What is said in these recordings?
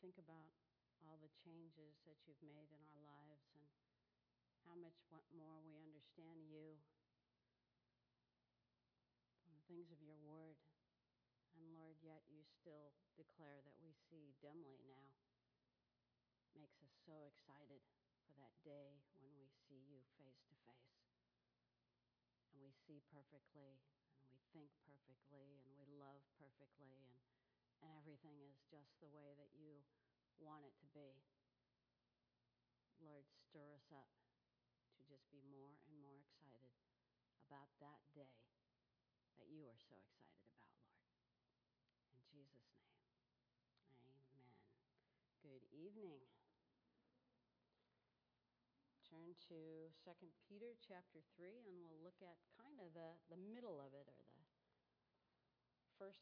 think about all the changes that you've made in our lives and how much more we understand you from the things of your word. And Lord, yet you still declare that we see dimly now. Makes us so excited for that day when we see you face to face. And we see perfectly, and we think perfectly, and we love perfectly, and everything is just the way that you want it to be. Lord, stir us up to just be more and more excited about that day that you are so excited about, Lord. In Jesus' name, amen. Good evening. Turn to 2 Peter chapter 3, and we'll look at kind of the middle of it, or the first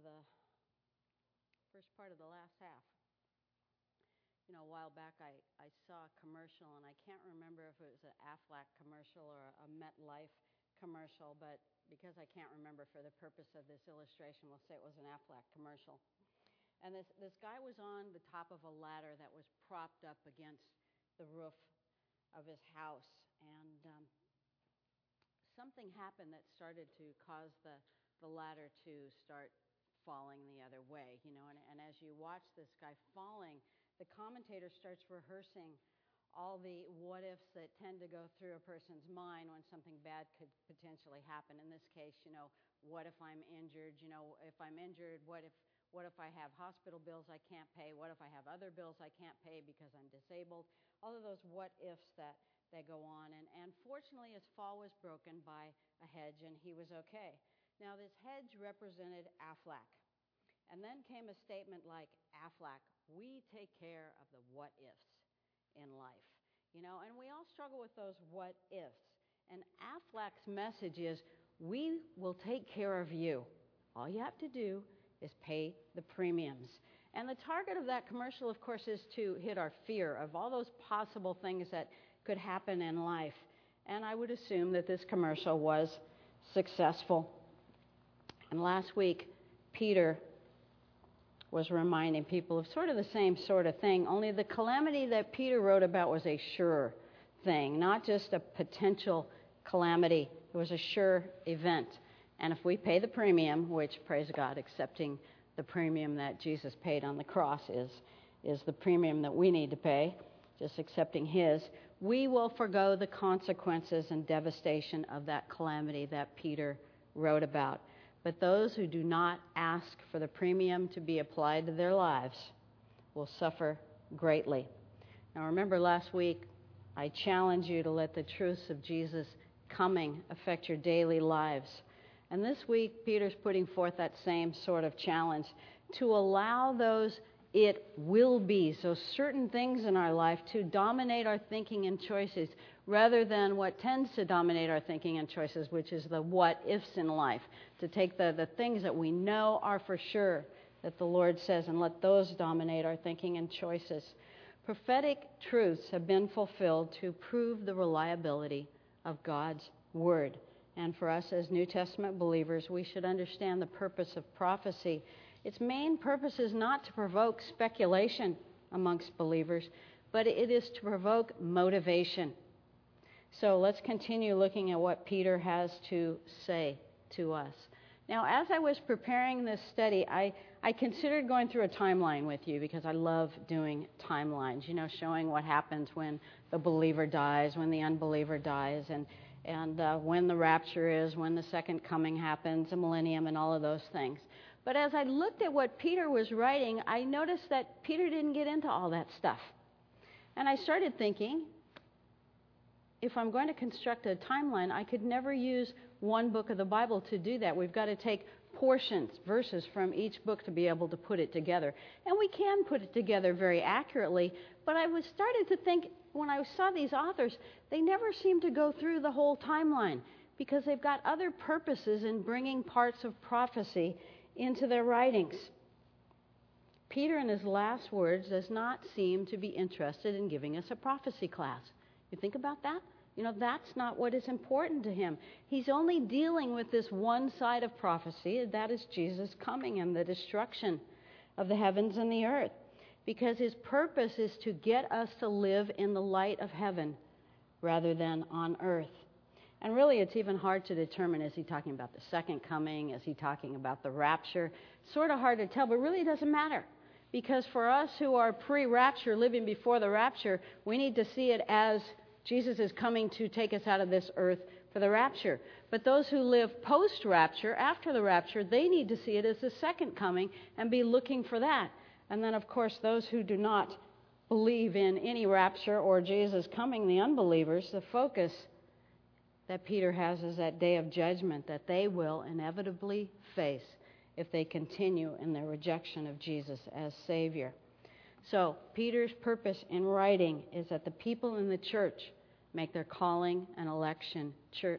part of the last half. You know, a while back I saw a commercial, and I can't remember if it was an Aflac commercial or a MetLife commercial, but because I can't remember for the purpose of this illustration, we'll say it was an Aflac commercial. And this guy was on the top of a ladder that was propped up against the roof of his house, and something happened that started to cause the ladder to start falling the other way, you know, and as you watch this guy falling, the commentator starts rehearsing all the what-ifs that tend to go through a person's mind when something bad could potentially happen. In this case, you know, what if I'm injured? You know, if I'm injured, what if I have hospital bills I can't pay? What if I have other bills I can't pay because I'm disabled? All of those what-ifs that go on. And fortunately, his fall was broken by a hedge, and he was okay. Now, this hedge represented Aflac. And then came a statement like, Aflac, we take care of the what-ifs in life. You know, and we all struggle with those what-ifs. And Aflac's message is, we will take care of you. All you have to do is pay the premiums. And the target of that commercial, of course, is to hit our fear of all those possible things that could happen in life. And I would assume that this commercial was successful. And last week, Peter was reminding people of sort of the same sort of thing, only the calamity that Peter wrote about was a sure thing, not just a potential calamity. It was a sure event. And if we pay the premium, which, praise God, accepting the premium that Jesus paid on the cross is the premium that we need to pay, just accepting his, we will forgo the consequences and devastation of that calamity that Peter wrote about. But those who do not ask for the premium to be applied to their lives will suffer greatly. Now remember, last week I challenged you to let the truths of Jesus coming affect your daily lives. And this week Peter's putting forth that same sort of challenge to allow those it will be, so certain things in our life, to dominate our thinking and choices rather than what tends to dominate our thinking and choices, which is the what-ifs in life. To take the things that we know are for sure that the Lord says and let those dominate our thinking and choices. Prophetic truths have been fulfilled to prove the reliability of God's Word. And for us as New Testament believers, we should understand the purpose of prophecy. Its main purpose is not to provoke speculation amongst believers, but it is to provoke motivation. So let's continue looking at what Peter has to say to us. Now, as I was preparing this study, I considered going through a timeline with you because I love doing timelines, you know, showing what happens when the believer dies, when the unbeliever dies, and when the rapture is, when the second coming happens, the millennium, and all of those things. But as I looked at what Peter was writing, I noticed that Peter didn't get into all that stuff. And I started thinking, if I'm going to construct a timeline, I could never use one book of the Bible to do that. We've got to take portions, verses from each book to be able to put it together. And we can put it together very accurately, but I was started to think, when I saw these authors, they never seem to go through the whole timeline because they've got other purposes in bringing parts of prophecy into their writings. Peter, in his last words, does not seem to be interested in giving us a prophecy class. You think about that? You know, that's not what is important to him. He's only dealing with this one side of prophecy, that is Jesus coming and the destruction of the heavens and the earth. because his purpose is to get us to live in the light of heaven rather than on earth. And really, it's even hard to determine, is he talking about the second coming? Is he talking about the rapture? It's sort of hard to tell, but really it doesn't matter. Because for us who are pre-rapture, living before the rapture, we need to see it as Jesus is coming to take us out of this earth for the rapture. But those who live post-rapture, after the rapture, they need to see it as the second coming and be looking for that. And then, of course, those who do not believe in any rapture or Jesus coming, the unbelievers, the focus that Peter has is that day of judgment that they will inevitably face if they continue in their rejection of Jesus as Savior. So, Peter's purpose in writing is that the people in the church make their calling and election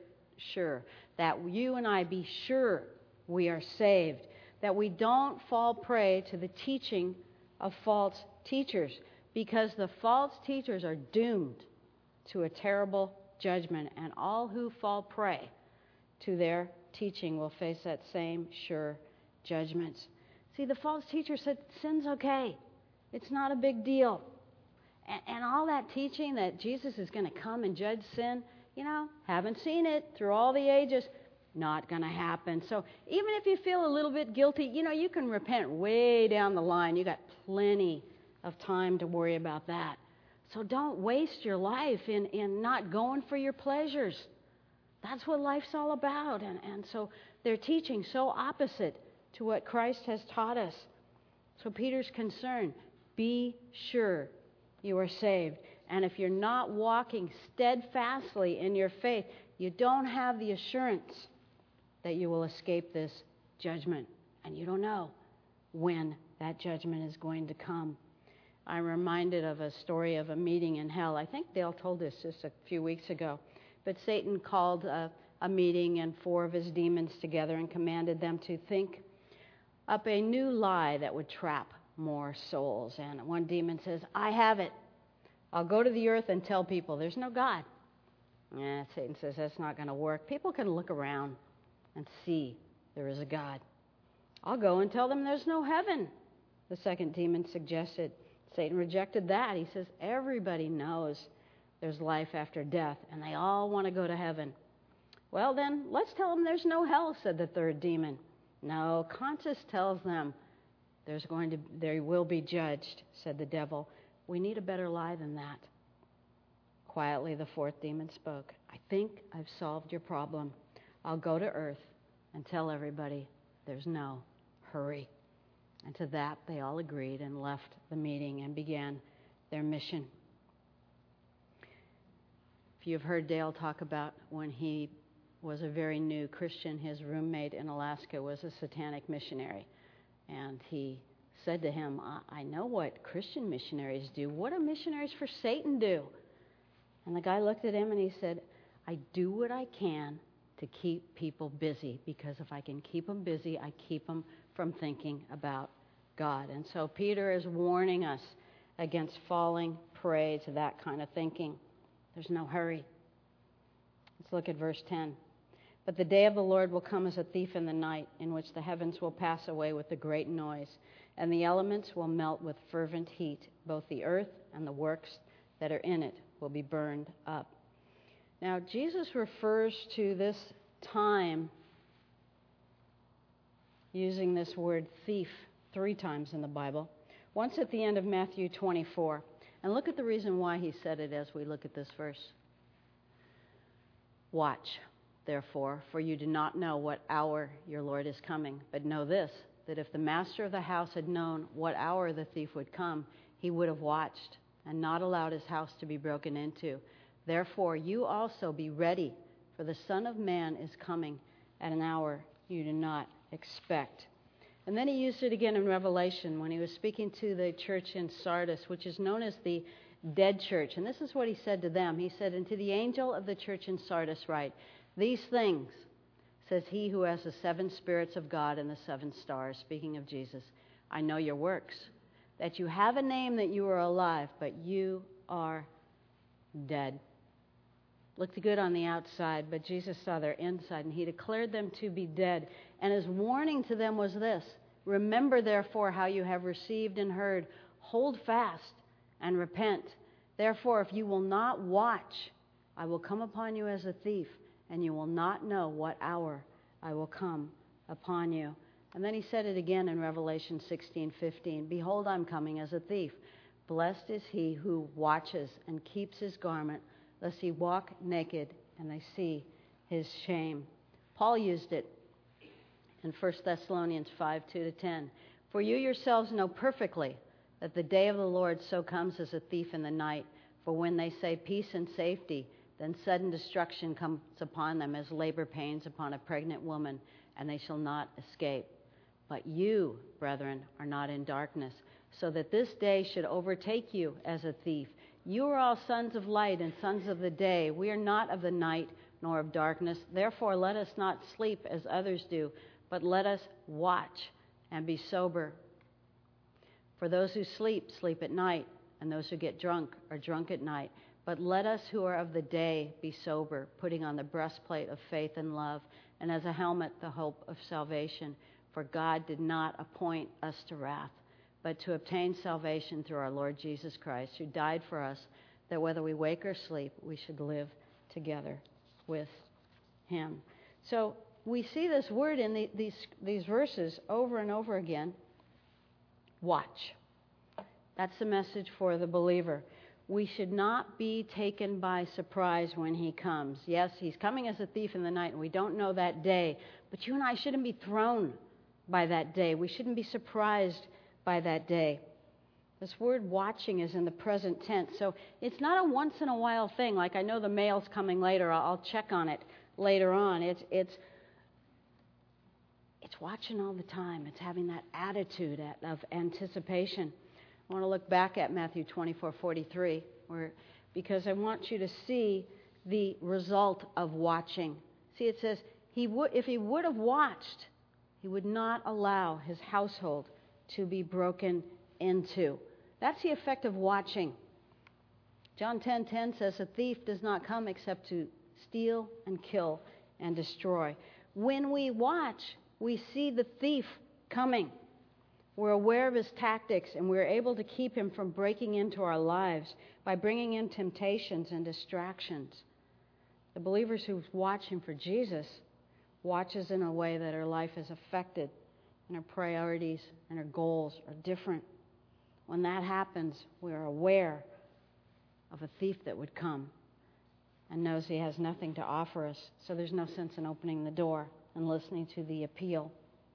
sure. That you and I be sure we are saved. That we don't fall prey to the teaching of false teachers. Because the false teachers are doomed to a terrible judgment. And all who fall prey to their teaching will face that same sure judgment. See, the false teacher said sin's okay. It's not a big deal. And all that teaching that Jesus is going to come and judge sin, haven't seen it through all the ages. Not going to happen. So even if you feel a little bit guilty, you can repent way down the line. You got plenty of time to worry about that. So don't waste your life in not going for your pleasures. That's what life's all about. And so they're teaching so opposite to what Christ has taught us. So Peter's concern, be sure you are saved. And if you're not walking steadfastly in your faith, you don't have the assurance that you will escape this judgment. And you don't know when that judgment is going to come. I'm reminded of a story of a meeting in hell. I think Dale told this just a few weeks ago. But Satan called a meeting and 4 of his demons together and commanded them to think up a new lie that would trap more souls. And one demon says, I have it. I'll go to the earth and tell people there's no God. Satan says that's not going to work. People can look around and see there is a God. I'll go and tell them there's no heaven, the second demon suggested. Satan rejected that. He says everybody knows there's life after death, and they all want to go to heaven. Well, then, let's tell them there's no hell, said the third demon. No, conscience tells them they will be judged, said the devil. We need a better lie than that. Quietly, the fourth demon spoke. I think I've solved your problem. I'll go to earth and tell everybody there's no hurry. And to that, they all agreed and left the meeting and began their mission. If you've heard Dale talk about when he was a very new Christian, his roommate in Alaska was a satanic missionary. And he said to him, I know what Christian missionaries do. What do missionaries for Satan do? And the guy looked at him and he said, I do what I can to keep people busy, because if I can keep them busy, I keep them from thinking about God. And so Peter is warning us against falling prey to that kind of thinking. There's no hurry. Let's look at verse 10. But the day of the Lord will come as a thief in the night, in which the heavens will pass away with a great noise, and the elements will melt with fervent heat. Both the earth and the works that are in it will be burned up. Now, Jesus refers to this time using this word thief 3 times in the Bible. Once at the end of Matthew 24. And look at the reason why he said it as we look at this verse. Watch, therefore, for you do not know what hour your Lord is coming. But know this, that if the master of the house had known what hour the thief would come, he would have watched and not allowed his house to be broken into. Therefore, you also be ready, for the Son of Man is coming at an hour you do not expect. And then he used it again in Revelation when he was speaking to the church in Sardis, which is known as the dead church. And this is what he said to them. He said, and to the angel of the church in Sardis write, these things says he who has the 7 spirits of God and the 7 stars, speaking of Jesus. I know your works, that you have a name that you are alive, but you are dead. Looked good on the outside, but Jesus saw their inside, and he declared them to be dead. And his warning to them was this, remember therefore how you have received and heard, hold fast and repent. Therefore, if you will not watch, I will come upon you as a thief, and you will not know what hour I will come upon you. And then he said it again in Revelation 16:15. Behold, I'm coming as a thief. Blessed is he who watches and keeps his garment, lest he walk naked and they see his shame. Paul used it in 1 Thessalonians 5:2-10. For you yourselves know perfectly that the day of the Lord so comes as a thief in the night. For when they say peace and safety, then sudden destruction comes upon them as labor pains upon a pregnant woman, and they shall not escape. But you, brethren, are not in darkness, so that this day should overtake you as a thief. You are all sons of light and sons of the day. We are not of the night nor of darkness. Therefore, let us not sleep as others do, but let us watch and be sober. For those who sleep, sleep at night, and those who get drunk are drunk at night. But let us who are of the day be sober, putting on the breastplate of faith and love, and as a helmet the hope of salvation. For God did not appoint us to wrath, but to obtain salvation through our Lord Jesus Christ, who died for us, that whether we wake or sleep, we should live together with him. So we see this word in these verses over and over again. Watch. That's the message for the believer. We should not be taken by surprise when he comes. Yes, he's coming as a thief in the night, and we don't know that day. But you and I shouldn't be thrown by that day. We shouldn't be surprised by that day. This word watching is in the present tense. So it's not a once-in-a-while thing, like I know the mail's coming later, I'll check on it later on. It's watching all the time. It's having that attitude of anticipation. I want to look back at Matthew 24:43, because I want you to see the result of watching. See, it says, if he would have watched, he would not allow his household to be broken into. That's the effect of watching. John 10:10 says, a thief does not come except to steal and kill and destroy. When we watch, we see the thief coming. We're aware of his tactics, and we're able to keep him from breaking into our lives by bringing in temptations and distractions. The believers who watch him for Jesus watches in a way that our life is affected, and our priorities and our goals are different. When that happens, we are aware of a thief that would come and knows he has nothing to offer us, so there's no sense in opening the door and listening to the appeal.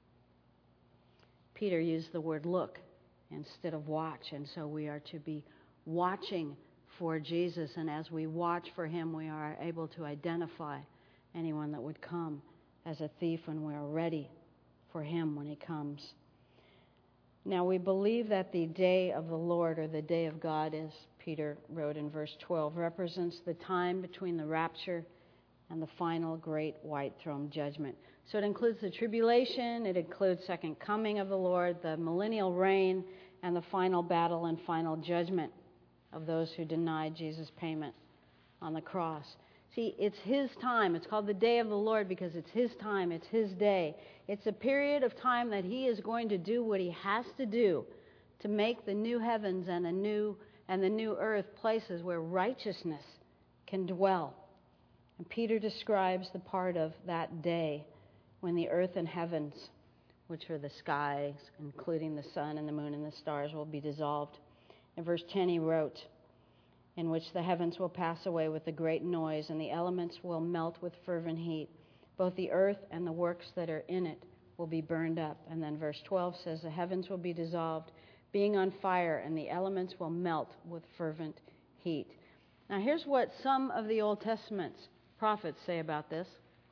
Peter used the word look instead of watch, and so we are to be watching for Jesus, and as we watch for him, we are able to identify anyone that would come as a thief, and we are ready for him when he comes. Now, we believe that the day of the Lord, or the day of God, as Peter wrote in verse 12, represents the time between the rapture and the final great white throne judgment. So it includes the tribulation, it includes second coming of the Lord, the millennial reign, and the final battle and final judgment of those who denied Jesus' payment on the cross. See, it's his time. It's called the day of the Lord because it's his time. It's his day. It's a period of time that he is going to do what he has to do to make the new heavens and the new earth places where righteousness can dwell. And Peter describes the part of that day when the earth and heavens, which are the skies, including the sun and the moon and the stars, will be dissolved. In verse 10 he wrote, in which the heavens will pass away with a great noise, and the elements will melt with fervent heat. Both the earth and the works that are in it will be burned up. And then verse 12 says, the heavens will be dissolved, being on fire, and the elements will melt with fervent heat. Now here's what some of the Old Testament's prophets say about this.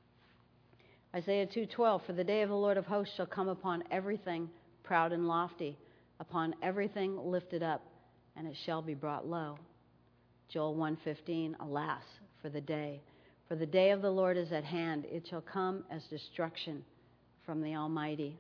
Isaiah 2:12, for the day of the Lord of hosts shall come upon everything proud and lofty, upon everything lifted up, and it shall be brought low. Joel 1:15, alas, for the day of the Lord is at hand. It shall come as destruction from the Almighty.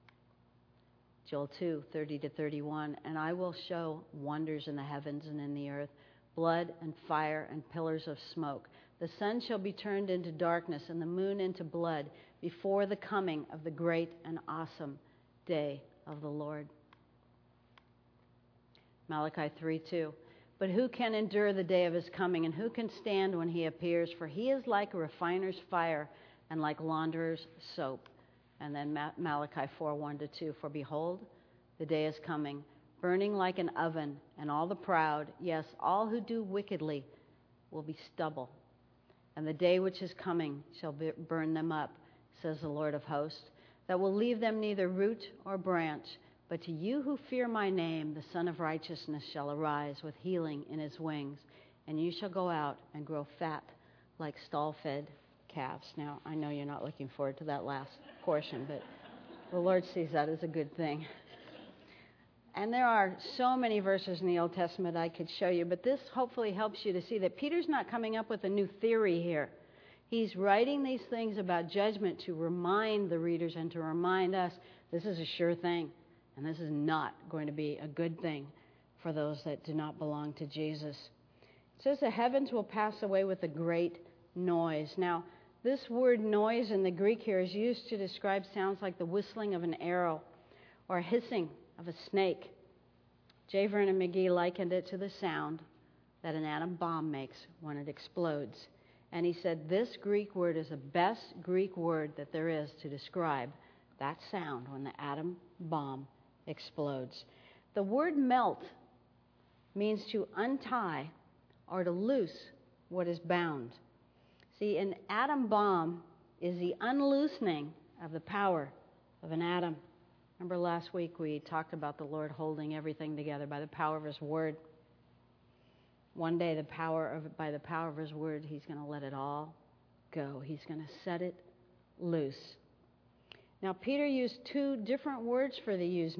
Joel 2:30-31, and I will show wonders in the heavens and in the earth, blood and fire and pillars of smoke. The sun shall be turned into darkness and the moon into blood before the coming of the great and awesome day of the Lord. Malachi 3:2. But who can endure the day of his coming, and who can stand when he appears? For he is like a refiner's fire and like launderer's soap. And then Malachi 4:1-2. For behold, the day is coming, burning like an oven, and all the proud, yes, all who do wickedly, will be stubble. And the day which is coming shall burn them up, says the Lord of hosts, that will leave them neither root or branch. But to you who fear my name, the Son of Righteousness shall arise with healing in his wings, and you shall go out and grow fat like stall-fed calves. Now, I know you're not looking forward to that last portion, but the Lord sees that as a good thing. And there are so many verses in the Old Testament I could show you, but this hopefully helps you to see that Peter's not coming up with a new theory here. He's writing these things about judgment to remind the readers and to remind us this is a sure thing, and this is not going to be a good thing for those that do not belong to Jesus. It says the heavens will pass away with a great noise. Now, this word noise in the Greek here is used to describe sounds like the whistling of an arrow or hissing of a snake. J. Vernon McGee likened it to the sound that an atom bomb makes when it explodes. And he said this Greek word is the best Greek word that there is to describe that sound when the atom bomb explodes. The word melt means to untie or to loose what is bound. See, an atom bomb is the unloosening of the power of an atom. Remember last week we talked about the Lord holding everything together by the power of his word. One day by the power of his word, he's going to let it all go. He's going to set it loose. Now, Peter used two different words for the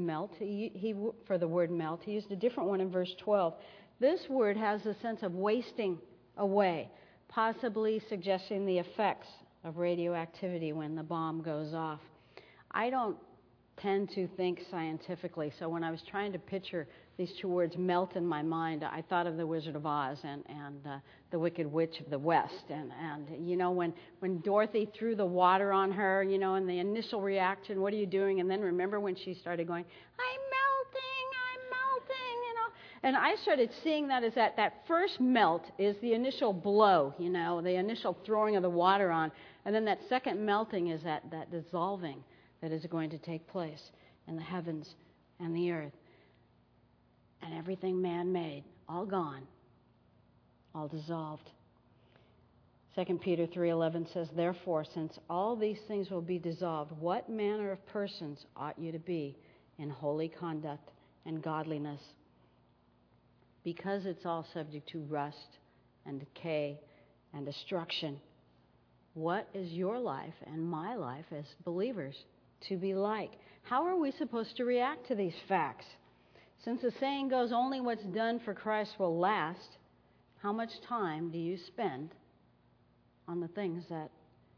word melt. He used a different one in verse 12. This word has the sense of wasting away, possibly suggesting the effects of radioactivity when the bomb goes off. I don't tend to think scientifically, so when I was trying to picture these two words melt in my mind, I thought of the Wizard of Oz and the Wicked Witch of the West. And you know, when Dorothy threw the water on her, you know, and the initial reaction, what are you doing? And then remember when she started going, I'm melting, you know. And I started seeing that as that first melt is the initial blow, you know, the initial throwing of the water on. And then that second melting is that dissolving that is going to take place in the heavens and the earth. And everything man-made, all gone, all dissolved. 2 Peter 3:11 says, therefore, since all these things will be dissolved, what manner of persons ought you to be in holy conduct and godliness? Because it's all subject to rust and decay and destruction. What is your life and my life as believers to be like? How are we supposed to react to these facts? Since the saying goes, only what's done for Christ will last, how much time do you spend on the things that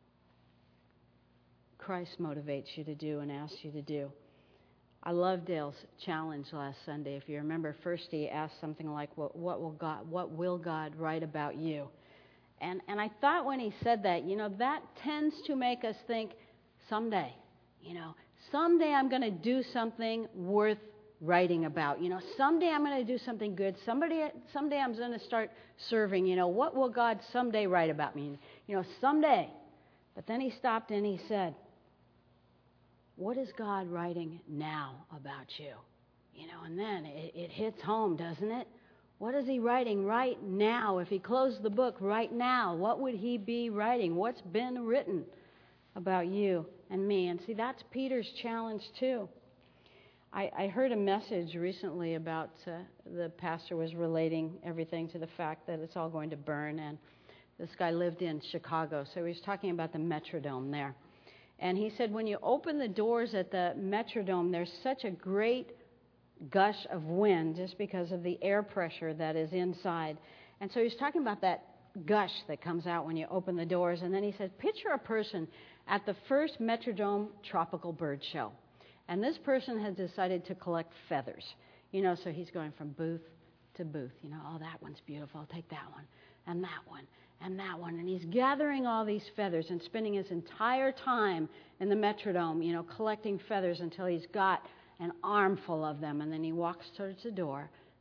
Christ motivates you to do and asks you to do? I love Dale's challenge last Sunday. If you remember, first he asked something like, what will God write about you? And I thought when he said that, you know, that tends to make us think, someday, you know, someday I'm going to do something worth writing about. You know, someday I'm going to do something good. Someday I'm going to start serving. You know, what will God someday write about me? You know, someday. But then he stopped and he said, what is God writing now about you? You know, and then it hits home, doesn't it? What is he writing right now? If he closed the book right now, what would he be writing? What's been written about you and me? And see, that's Peter's challenge too. I heard a message recently about the pastor was relating everything to the fact that it's all going to burn. And this guy lived in Chicago, so he was talking about the Metrodome there. And he said when you open the doors at the Metrodome, there's such a great gush of wind just because of the air pressure that is inside. And so he was talking about that gush that comes out when you open the doors. And then he said, picture a person at the first Metrodome Tropical Bird Show. And this person has decided to collect feathers. You know, so he's going from booth to booth. You know, oh, that one's beautiful. I'll take that one. And that one. And that one. And he's gathering all these feathers and spending his entire time in the Metrodome, you know, collecting feathers until he's got an armful of them. And then he walks towards the door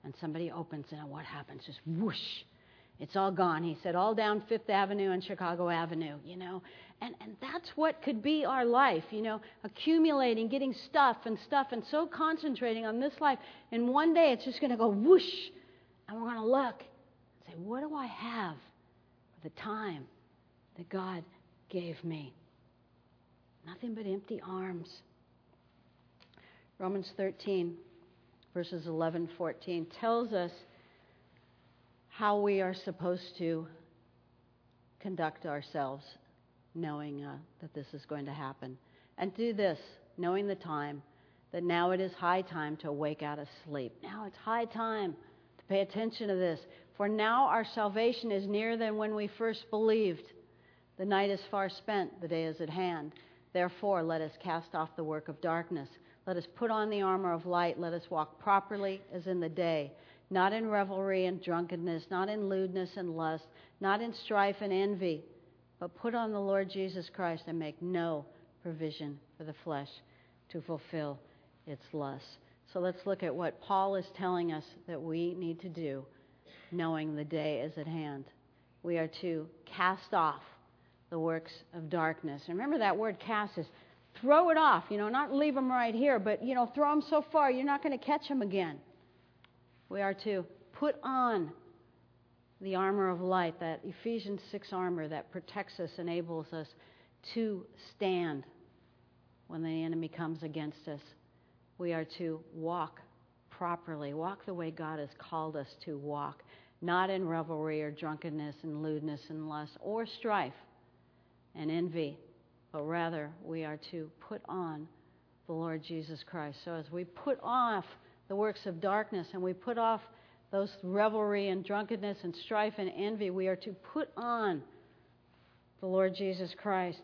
And somebody opens it, and what happens? Just whoosh. It's all gone. He said, all down Fifth Avenue and Chicago Avenue, And that's what could be our life, accumulating, getting stuff, and so concentrating on this life. And one day it's just going to go whoosh, and we're going to look and say, what do I have for the time that God gave me? Nothing but empty arms. Romans 13, verses 11-14, tells us how we are supposed to conduct ourselves, knowing that this is going to happen. And do this, knowing the time, that now it is high time to wake out of sleep. Now it's high time to pay attention to this. For now our salvation is nearer than when we first believed. The night is far spent, the day is at hand. Therefore, let us cast off the work of darkness. Let us put on the armor of light. Let us walk properly as in the day, not in revelry and drunkenness, not in lewdness and lust, not in strife and envy, but put on the Lord Jesus Christ and make no provision for the flesh to fulfill its lusts. So let's look at what Paul is telling us that we need to do, knowing the day is at hand. We are to cast off the works of darkness. And remember, that word cast is throw it off, not leave them right here, but, throw them so far you're not going to catch them again. We are to put on the armor of light, that Ephesians 6 armor that protects us, enables us to stand when the enemy comes against us. We are to walk properly, walk the way God has called us to walk, not in revelry or drunkenness and lewdness and lust or strife and envy, but rather we are to put on the Lord Jesus Christ. So as we put off the works of darkness and we put off those revelry and drunkenness and strife and envy, we are to put on the Lord Jesus Christ,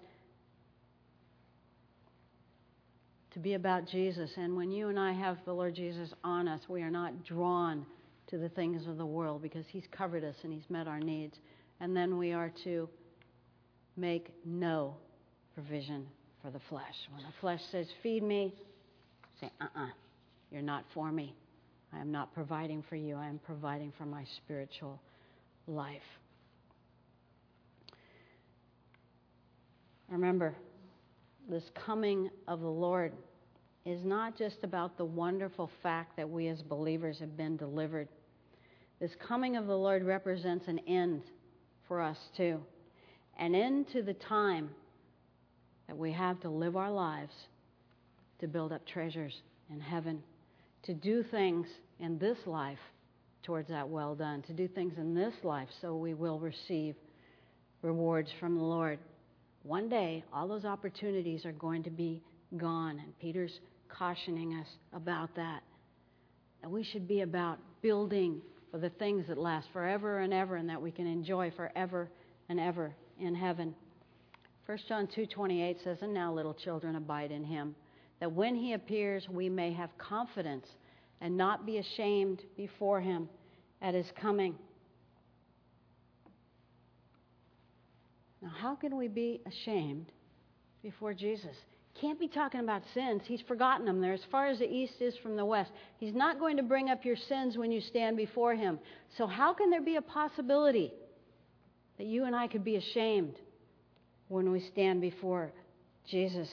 to be about Jesus. And when you and I have the Lord Jesus on us, we are not drawn to the things of the world because He's covered us and He's met our needs. And then we are to make no provision for the flesh. When the flesh says, feed me, say, you're not for me. I am not providing for you. I am providing for my spiritual life. Remember, this coming of the Lord is not just about the wonderful fact that we as believers have been delivered. This coming of the Lord represents an end for us too. An end to the time that we have to live our lives to build up treasures in heaven, to do things in this life towards that well done, to do things in this life so we will receive rewards from the Lord. One day, all those opportunities are going to be gone, and Peter's cautioning us about that. And we should be about building for the things that last forever and ever and that we can enjoy forever and ever in heaven. 1 John 2:28 says, and now, little children, abide in Him, that when He appears we may have confidence and not be ashamed before Him at His coming. Now, how can we be ashamed before Jesus? Can't be talking about sins. He's forgotten them. They're as far as the east is from the west. He's not going to bring up your sins when you stand before Him. So how can there be a possibility that you and I could be ashamed when we stand before Jesus?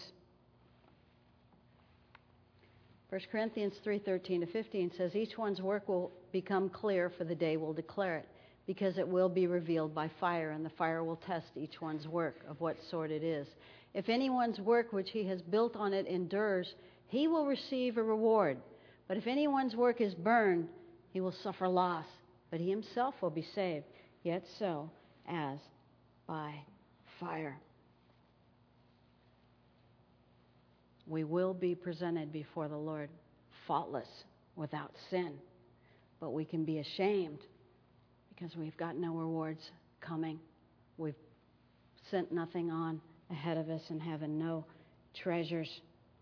1 Corinthians 3:13-15 says, each one's work will become clear, for the day will declare it, because it will be revealed by fire, and the fire will test each one's work of what sort it is. If anyone's work which he has built on it endures, he will receive a reward. But if anyone's work is burned, he will suffer loss, but he himself will be saved, yet so as by fire. We will be presented before the Lord faultless, without sin. But we can be ashamed because we've got no rewards coming. We've sent nothing on ahead of us in heaven, no treasures.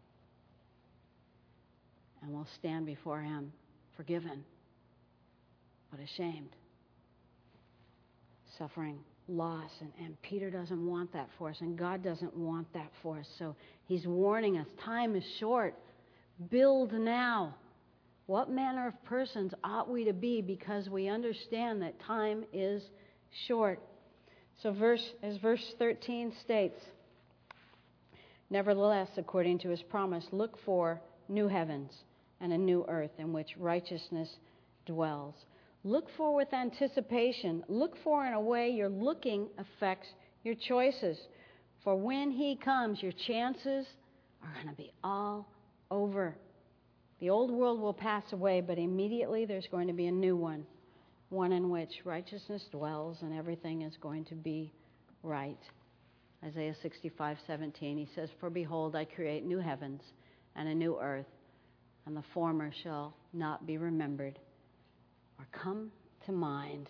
And we'll stand before Him forgiven, but ashamed, suffering loss. And Peter doesn't want that for us, and God doesn't want that for us. So He's warning us, time is short. Build now. What manner of persons ought we to be, because we understand that time is short? So as verse 13 states, nevertheless, according to his promise, look for new heavens and a new earth in which righteousness dwells. Look for with anticipation. Look for in a way your looking affects your choices. For when he comes, your chances are going to be all over. The old world will pass away, but immediately there's going to be a new one in which righteousness dwells and everything is going to be right. Isaiah 65:17, he says, for behold, I create new heavens and a new earth, and the former shall not be remembered or come to mind.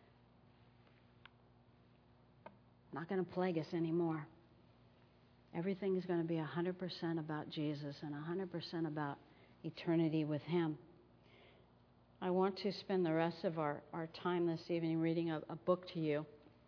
Not going to plague us anymore. Everything is going to be 100% about Jesus and 100% about eternity with him. I want to spend the rest of our time this evening reading a book to you.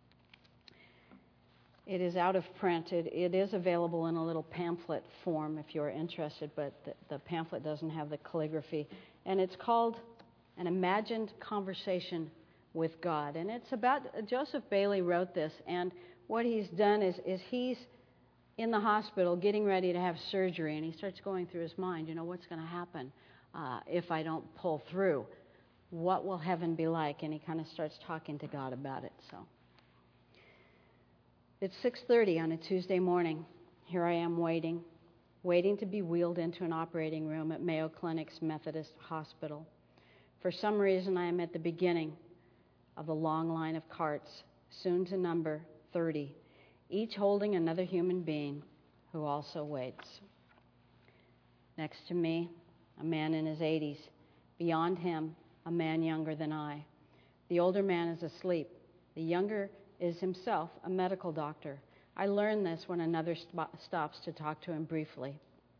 It is out of print. It is available in a little pamphlet form if you're interested, but the pamphlet doesn't have the calligraphy. And it's called An Imagined Conversation with God. And it's about, Joseph Bailey wrote this, and what he's done is he's in the hospital getting ready to have surgery, and he starts going through his mind, what's going to happen if I don't pull through? What will heaven be like? And he kind of starts talking to God about it. So it's 6:30 on a Tuesday morning. Here I am waiting to be wheeled into an operating room at Mayo Clinic's Methodist Hospital. For some reason, I am at the beginning of a long line of carts, soon to number 30, each holding another human being who also waits. Next to me, a man in his 80s. Beyond him, a man younger than I. The older man is asleep. The younger is himself a medical doctor. I learn this when another stops to talk to him briefly.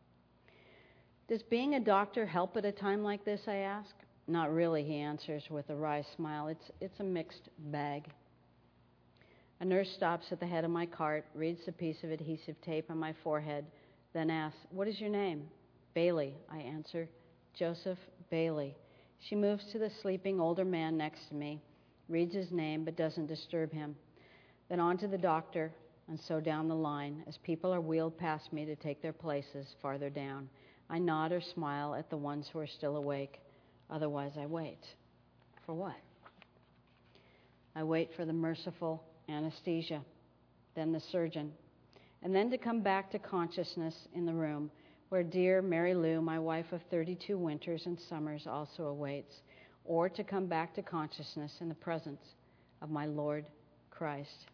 Does being a doctor help at a time like this, I ask? Not really, he answers with a wry smile. It's a mixed bag. A nurse stops at the head of my cart, reads the piece of adhesive tape on my forehead, then asks, what is your name? Bailey, I answer. Joseph Bailey. She moves to the sleeping older man next to me, reads his name but doesn't disturb him. Then on to the doctor, and so down the line as people are wheeled past me to take their places farther down. I nod or smile at the ones who are still awake. Otherwise, I wait. For what? I wait for the merciful anesthesia, then the surgeon, and then to come back to consciousness in the room where dear Mary Lou, my wife of 32 winters and summers, also awaits, or to come back to consciousness in the presence of my Lord Christ.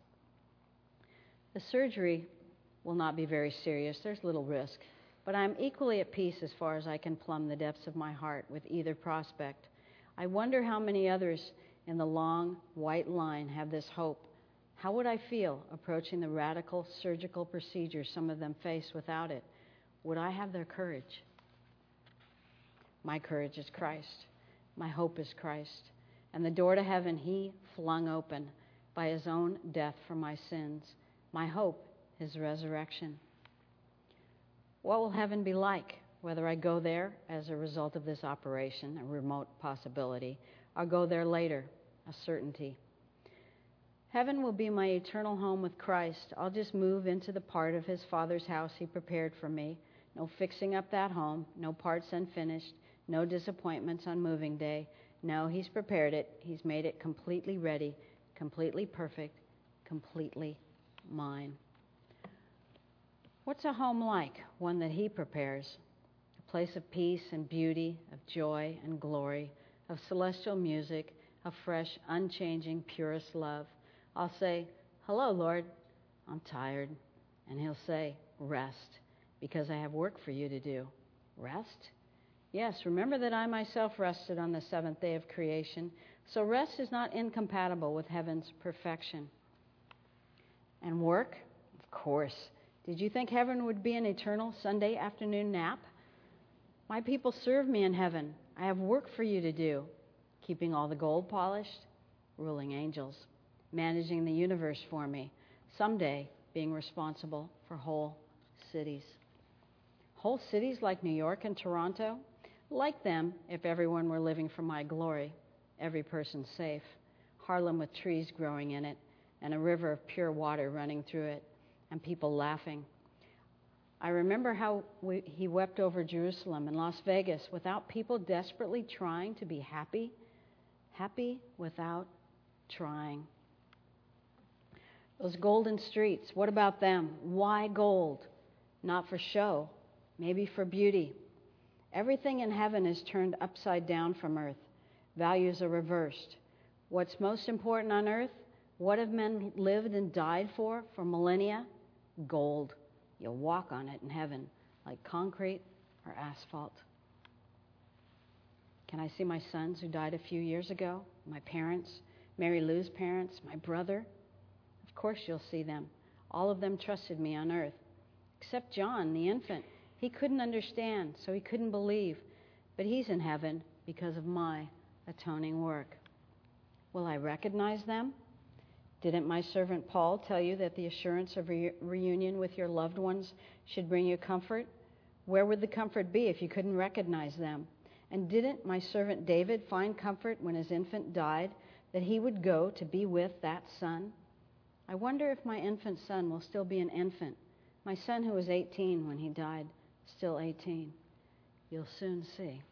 The surgery will not be very serious. There's little risk, but I'm equally at peace as far as I can plumb the depths of my heart with either prospect. I wonder how many others in the long white line have this hope. How would I feel approaching the radical surgical procedure some of them face without it? Would I have their courage? My courage is Christ. My hope is Christ. And the door to heaven he flung open by his own death for my sins. My hope is resurrection. What will heaven be like, whether I go there as a result of this operation, a remote possibility, or go there later, a certainty? Heaven will be my eternal home with Christ. I'll just move into the part of his Father's house he prepared for me. No fixing up that home, no parts unfinished, no disappointments on moving day. No, he's prepared it. He's made it completely ready, completely perfect, completely mine. What's a home like? One that he prepares. A place of peace and beauty, of joy and glory, of celestial music, of fresh, unchanging, purest love. I'll say, hello, Lord, I'm tired. And he'll say, rest, because I have work for you to do. Rest? Yes, remember that I myself rested on the seventh day of creation. So rest is not incompatible with heaven's perfection. And work? Of course. Did you think heaven would be an eternal Sunday afternoon nap? My people serve me in heaven. I have work for you to do. Keeping all the gold polished, ruling angels, managing the universe for me, someday being responsible for whole cities. Whole cities like New York and Toronto? Like them, if everyone were living for my glory, every person safe. Harlem with trees growing in it, and a river of pure water running through it, and people laughing. I remember how he wept over Jerusalem and Las Vegas without people desperately trying to be happy. Happy without trying. Those golden streets, what about them? Why gold? Not for show, maybe for beauty. Everything in heaven is turned upside down from earth. Values are reversed. What's most important on earth? What have men lived and died for millennia? Gold. You'll walk on it in heaven like concrete or asphalt. Can I see my sons who died a few years ago? My parents, Mary Lou's parents, my brother? Of course you'll see them. All of them trusted me on earth. Except John, the infant. He couldn't understand, so he couldn't believe. But he's in heaven because of my atoning work. Will I recognize them? Didn't my servant Paul tell you that the assurance of reunion with your loved ones should bring you comfort? Where would the comfort be if you couldn't recognize them? And didn't my servant David find comfort when his infant died, that he would go to be with that son? I wonder if my infant son will still be an infant. My son, who was 18 when he died, still 18. You'll soon see.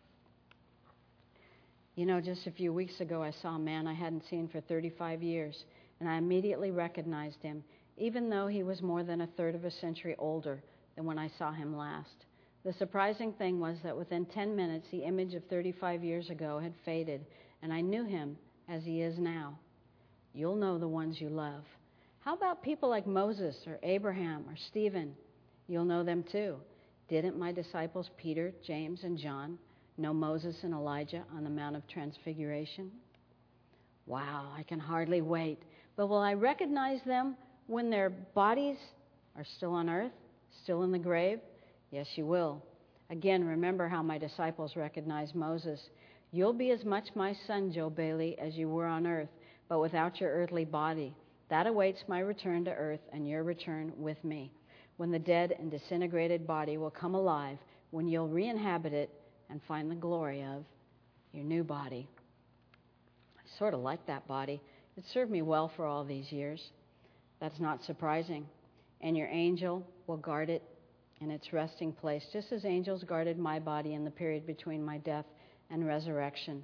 You know, just a few weeks ago, I saw a man I hadn't seen for 35 years, and I immediately recognized him, even though he was more than a third of a century older than when I saw him last. The surprising thing was that within 10 minutes, the image of 35 years ago had faded, and I knew him as he is now. You'll know the ones you love. How about people like Moses or Abraham or Stephen? You'll know them too. Didn't my disciples Peter, James, and John know Moses and Elijah on the Mount of Transfiguration? Wow, I can hardly wait. But will I recognize them when their bodies are still on earth, still in the grave? Yes, you will. Again, remember how my disciples recognized Moses. You'll be as much my son, Joe Bailey, as you were on earth, but without your earthly body. That awaits my return to earth and your return with me, when the dead and disintegrated body will come alive, when you'll re-inhabit it and find the glory of your new body. I sort of like that body. It served me well for all these years. That's not surprising. And your angel will guard it in its resting place, just as angels guarded my body in the period between my death and resurrection.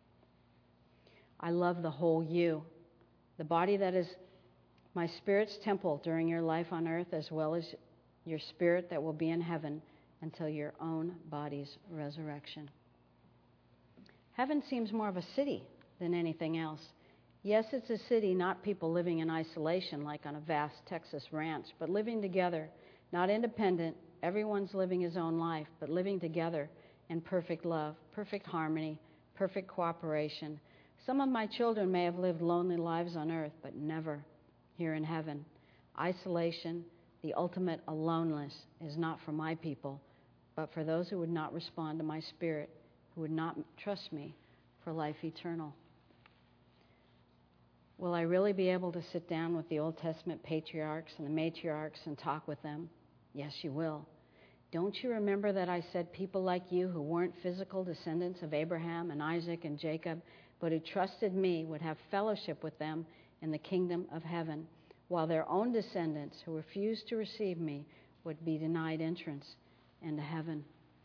I love the whole you, the body that is my spirit's temple during your life on earth, as well as your spirit that will be in heaven until your own body's resurrection. Heaven seems more of a city than anything else. Yes, it's a city, not people living in isolation like on a vast Texas ranch, but living together, not independent. Everyone's living his own life, but living together in perfect love, perfect harmony, perfect cooperation. Some of my children may have lived lonely lives on earth, but never here in heaven. Isolation, the ultimate aloneness, is not for my people, but for those who would not respond to my spirit, who would not trust me for life eternal. Will I really be able to sit down with the Old Testament patriarchs and the matriarchs and talk with them? Yes, you will. Don't you remember that I said people like you who weren't physical descendants of Abraham and Isaac and Jacob, but who trusted me, would have fellowship with them in the kingdom of heaven, while their own descendants who refused to receive me would be denied entrance into heaven?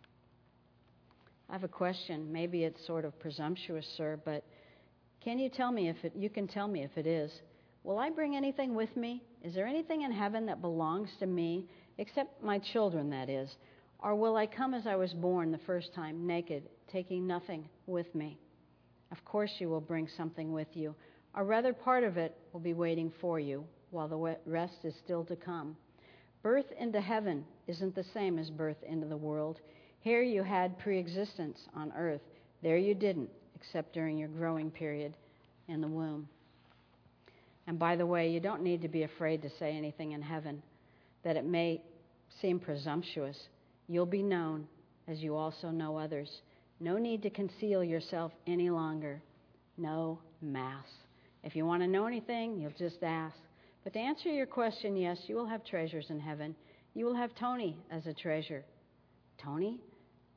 I have a question. Maybe it's sort of presumptuous, sir, but you can tell me if it is. Will I bring anything with me? Is there anything in heaven that belongs to me, except my children, that is? Or will I come as I was born the first time, naked, taking nothing with me? Of course you will bring something with you, or rather part of it will be waiting for you, while the rest is still to come. Birth into heaven isn't the same as birth into the world. Here you had pre-existence on earth. There you didn't, except during your growing period in the womb. And by the way, you don't need to be afraid to say anything in heaven that it may seem presumptuous. You'll be known as you also know others. No need to conceal yourself any longer. No mass. If you want to know anything, you'll just ask. But to answer your question, yes, you will have treasures in heaven. You will have Tony as a treasure. Tony?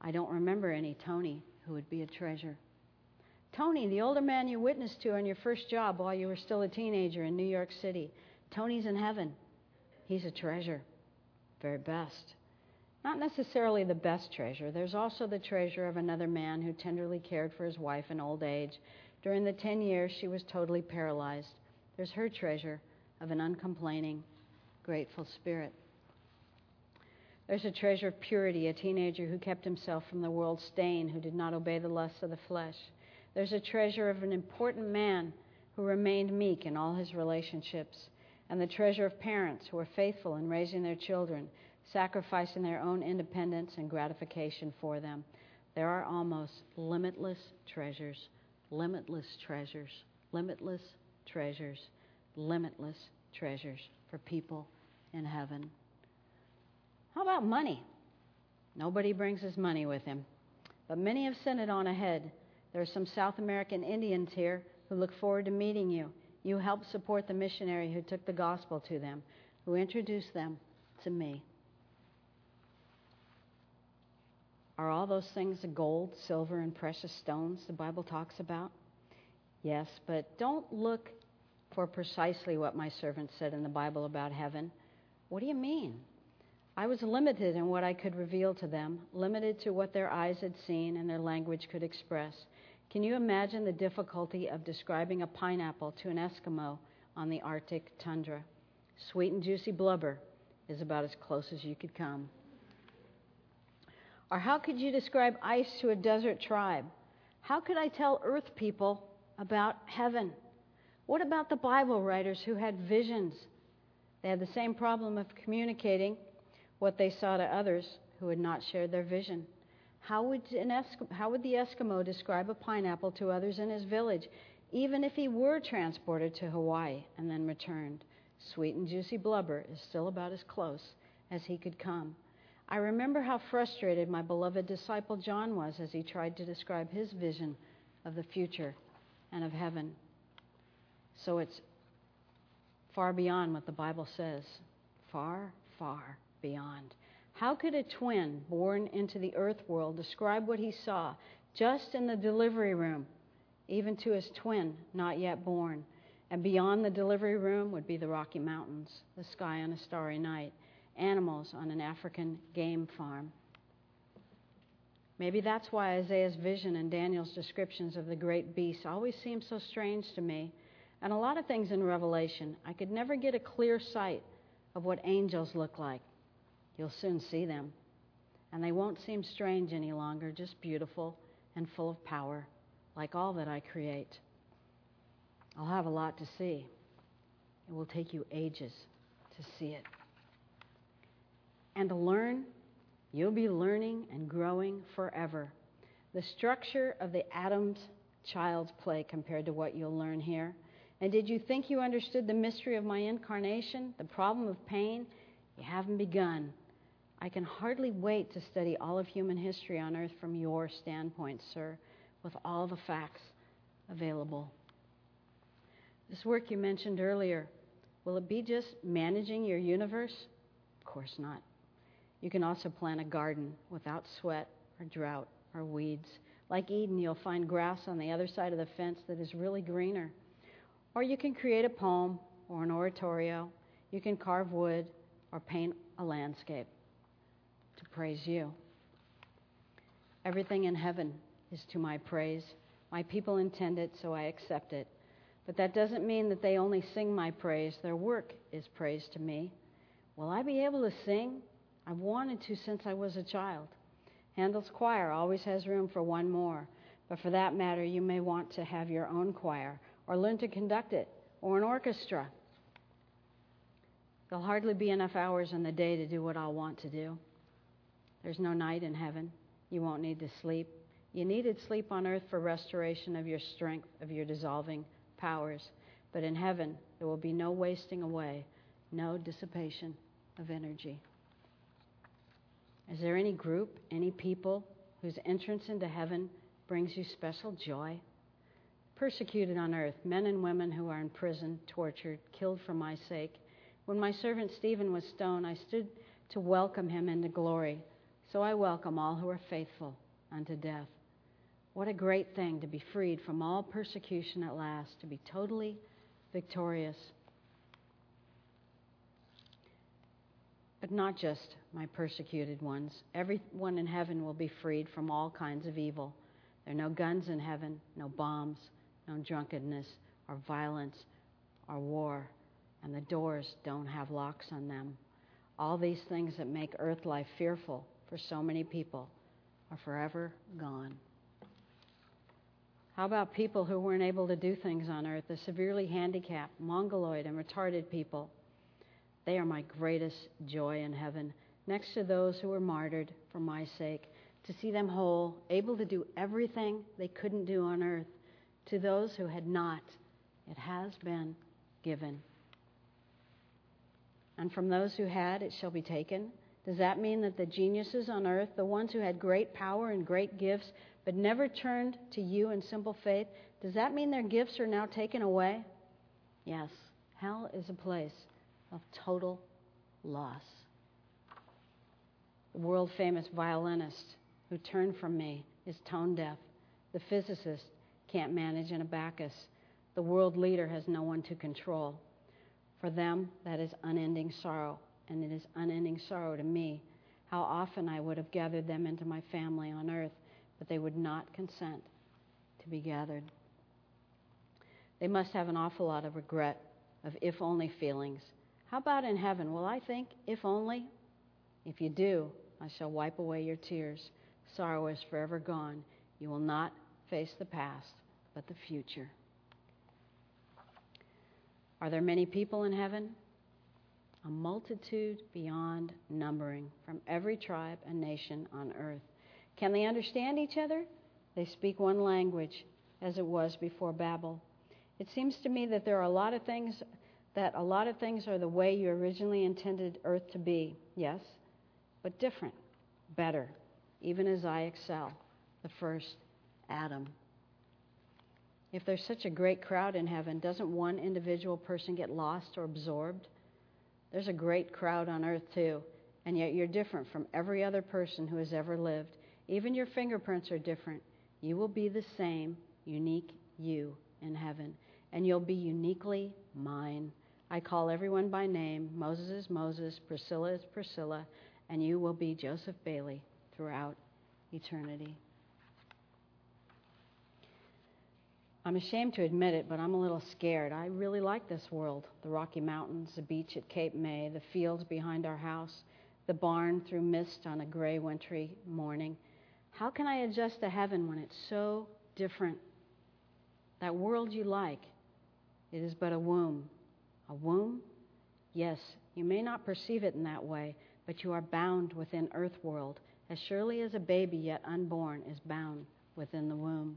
I don't remember any Tony who would be a treasure. Tony, the older man you witnessed to on your first job while you were still a teenager in New York City. Tony's in heaven. He's a treasure. Very best. Not necessarily the best treasure. There's also the treasure of another man who tenderly cared for his wife in old age. During the 10 years she was totally paralyzed. There's her treasure of an uncomplaining, grateful spirit. There's a treasure of purity, a teenager who kept himself from the world's stain, who did not obey the lusts of the flesh. There's a treasure of an important man who remained meek in all his relationships. And the treasure of parents who were faithful in raising their children, sacrificing their own independence and gratification for them. There are almost limitless treasures, limitless treasures, limitless treasures, limitless treasures for people in heaven. How about money? Nobody brings his money with him, but many have sent it on ahead. There are some South American Indians here who look forward to meeting you. You helped support the missionary who took the gospel to them, who introduced them to me. Are all those things the gold, silver, and precious stones the Bible talks about? Yes, but don't look for precisely what my servant said in the Bible about heaven. What do you mean? I was limited in what I could reveal to them, limited to what their eyes had seen and their language could express. Can you imagine the difficulty of describing a pineapple to an Eskimo on the Arctic tundra? Sweet and juicy blubber is about as close as you could come. Or how could you describe ice to a desert tribe? How could I tell earth people about heaven? What about the Bible writers who had visions? They had the same problem of communicating what they saw to others who had not shared their vision. How would the Eskimo describe a pineapple to others in his village, even if he were transported to Hawaii and then returned? Sweet and juicy blubber is still about as close as he could come. I remember how frustrated my beloved disciple John was as he tried to describe his vision of the future and of heaven. So it's far beyond what the Bible says. Far, far beyond. How could a twin born into the earth world describe what he saw just in the delivery room, even to his twin not yet born? And beyond the delivery room would be the Rocky Mountains, the sky on a starry night, animals on an African game farm. Maybe that's why Isaiah's vision and Daniel's descriptions of the great beast always seem so strange to me. And a lot of things in Revelation, I could never get a clear sight of what angels look like. You'll soon see them. And they won't seem strange any longer, just beautiful and full of power, like all that I create. I'll have a lot to see. It will take you ages to see it. And to learn, you'll be learning and growing forever. The structure of the atom's child's play compared to what you'll learn here. And did you think you understood the mystery of my incarnation, the problem of pain? You haven't begun. I can hardly wait to study all of human history on earth from your standpoint, sir, with all the facts available. This work you mentioned earlier, will it be just managing your universe? Of course not. You can also plant a garden without sweat or drought or weeds. Like Eden, you'll find grass on the other side of the fence that is really greener. Or you can create a poem or an oratorio. You can carve wood or paint a landscape to praise you. Everything in heaven is to my praise. My people intend it, so I accept it. But that doesn't mean that they only sing my praise. Their work is praise to me. Will I be able to sing? I've wanted to since I was a child. Handel's choir always has room for one more. But for that matter, you may want to have your own choir or learn to conduct it or an orchestra. There'll hardly be enough hours in the day to do what I'll want to do. There's no night in heaven. You won't need to sleep. You needed sleep on earth for restoration of your strength, of your dissolving powers. But in heaven, there will be no wasting away, no dissipation of energy. Is there any group, any people whose entrance into heaven brings you special joy? Persecuted on earth, men and women who are in prison, tortured, killed for my sake. When my servant Stephen was stoned, I stood to welcome him into glory. So I welcome all who are faithful unto death. What a great thing to be freed from all persecution at last, to be totally victorious. But not just my persecuted ones. Everyone in heaven will be freed from all kinds of evil. There are no guns in heaven, no bombs, no drunkenness or violence or war, and the doors don't have locks on them. All these things that make earth life fearful for so many people are forever gone. How about people who weren't able to do things on earth, the severely handicapped, mongoloid, and retarded people? They are my greatest joy in heaven, next to those who were martyred for my sake, to see them whole, able to do everything they couldn't do on earth. To those who had not, it has been given. And from those who had, it shall be taken. Does that mean that the geniuses on earth, the ones who had great power and great gifts, but never turned to you in simple faith, does that mean their gifts are now taken away? Yes. Hell is a place of total loss. The world-famous violinist who turned from me is tone deaf. The physicist can't manage an abacus. The world leader has no one to control. For them, that is unending sorrow, and it is unending sorrow to me. How often I would have gathered them into my family on earth, but they would not consent to be gathered. They must have an awful lot of regret, of if-only feelings. How about in heaven? Will I think, if only? If you do, I shall wipe away your tears. Sorrow is forever gone. You will not face the past, but the future. Are there many people in heaven? A multitude beyond numbering, from every tribe and nation on earth. Can they understand each other? They speak one language, as it was before Babel. It seems to me that there are a lot of things are the way you originally intended earth to be, yes, but different, better, even as I excel, the first Adam. If there's such a great crowd in heaven, doesn't one individual person get lost or absorbed? There's a great crowd on earth too, and yet you're different from every other person who has ever lived. Even your fingerprints are different. You will be the same, unique you in heaven, and you'll be uniquely mine. I call everyone by name. Moses is Moses, Priscilla is Priscilla, and you will be Joseph Bailey throughout eternity. I'm ashamed to admit it, but I'm a little scared. I really like this world. The Rocky Mountains, the beach at Cape May, the fields behind our house, the barn through mist on a gray wintry morning. How can I adjust to heaven when it's so different? That world you like, it is but a womb. A womb? Yes, you may not perceive it in that way, but you are bound within earth world, as surely as a baby yet unborn is bound within the womb.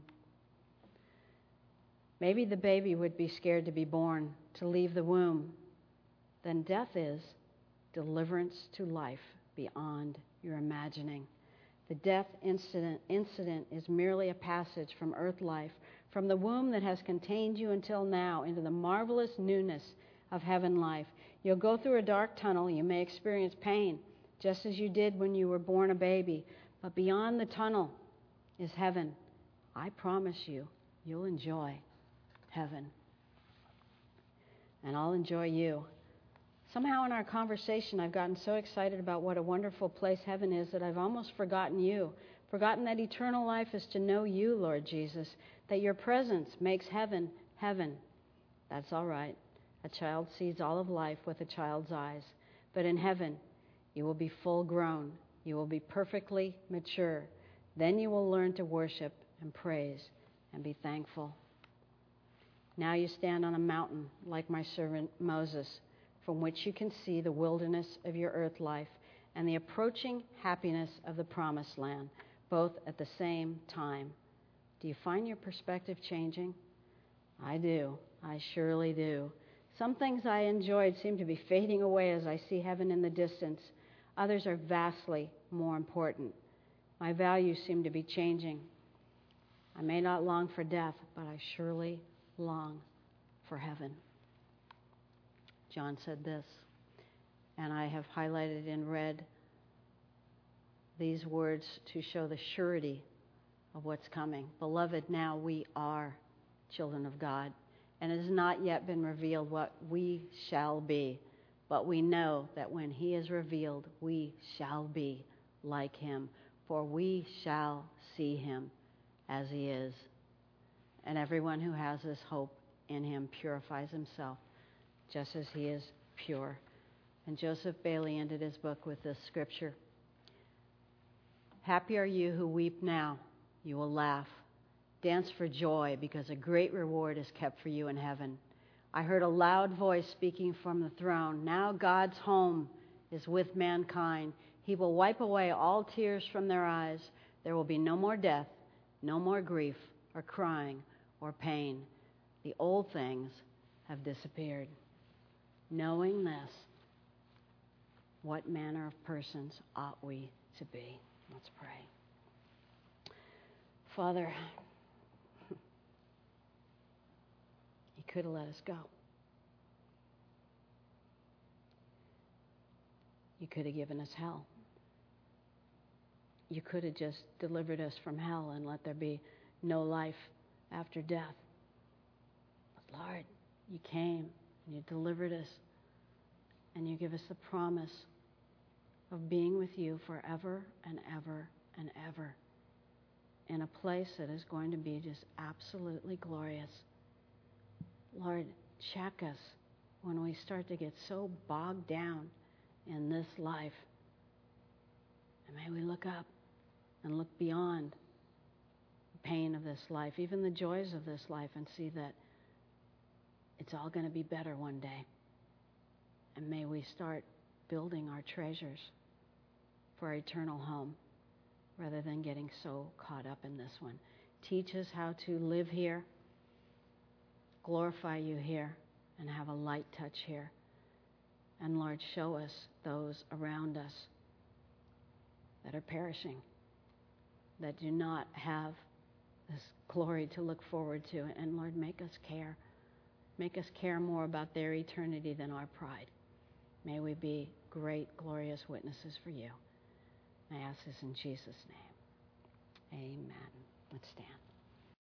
Maybe the baby would be scared to be born, to leave the womb. Then death is deliverance to life beyond your imagining. The death incident is merely a passage from earth life, from the womb that has contained you until now, into the marvelous newness of heaven life. You'll go through a dark tunnel. You may experience pain, just as you did when you were born a baby. But beyond the tunnel is heaven. I promise you, you'll enjoy heaven. And I'll enjoy you. Somehow in our conversation, I've gotten so excited about what a wonderful place heaven is that I've almost forgotten you. Forgotten that eternal life is to know you, Lord Jesus. That your presence makes heaven, heaven. That's all right. A child sees all of life with a child's eyes. But in heaven, you will be full grown. You will be perfectly mature. Then you will learn to worship and praise and be thankful. Now you stand on a mountain like my servant Moses, from which you can see the wilderness of your earth life and the approaching happiness of the promised land, both at the same time. Do you find your perspective changing? I do. I surely do. Some things I enjoyed seem to be fading away as I see heaven in the distance. Others are vastly more important. My values seem to be changing. I may not long for death, but I surely long for heaven. John said this, and I have highlighted in red these words to show the surety of what's coming. Beloved, now we are children of God, and it has not yet been revealed what we shall be. But we know that when he is revealed, we shall be like him, for we shall see him as he is. And everyone who has this hope in him purifies himself, just as he is pure. And Joseph Bailey ended his book with this scripture. Happy are you who weep now. You will laugh. Dance for joy, because a great reward is kept for you in heaven. I heard a loud voice speaking from the throne. Now God's home is with mankind. He will wipe away all tears from their eyes. There will be no more death, no more grief or crying or pain. The old things have disappeared. Knowing this, what manner of persons ought we to be? Let's pray. Father, you could have let us go. You could have given us hell. You could have just delivered us from hell and let there be no life after death. But Lord, you came and you delivered us, and you give us the promise of being with you forever and ever and ever in a place that is going to be just absolutely glorious. Lord, check us when we start to get so bogged down in this life. And may we look up and look beyond the pain of this life, even the joys of this life, and see that it's all going to be better one day. And may we start building our treasures for our eternal home rather than getting so caught up in this one. Teach us how to live here, glorify you here, and have a light touch here. And Lord, show us those around us that are perishing, that do not have this glory to look forward to. And Lord, make us care. Make us care more about their eternity than our pride. May we be great, glorious witnesses for you. I ask this in Jesus' name. Amen. Let's stand.